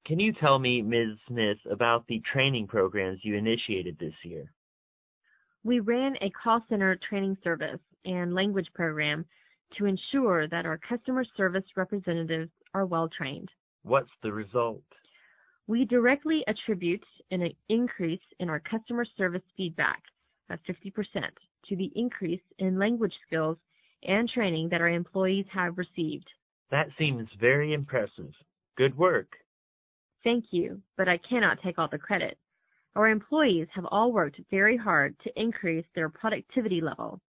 Can you tell me, Ms. Smith, about the training programs you initiated this year? We ran a call center training service and language program to ensure that our customer service representatives are well trained. What's the result? We directly attribute an increase in our customer service feedback of 50% to the increase in language skills and training that our employees have received. That seems very impressive. Good work. Thank you, but I cannot take all the credit. Our employees have all worked very hard to increase their productivity level.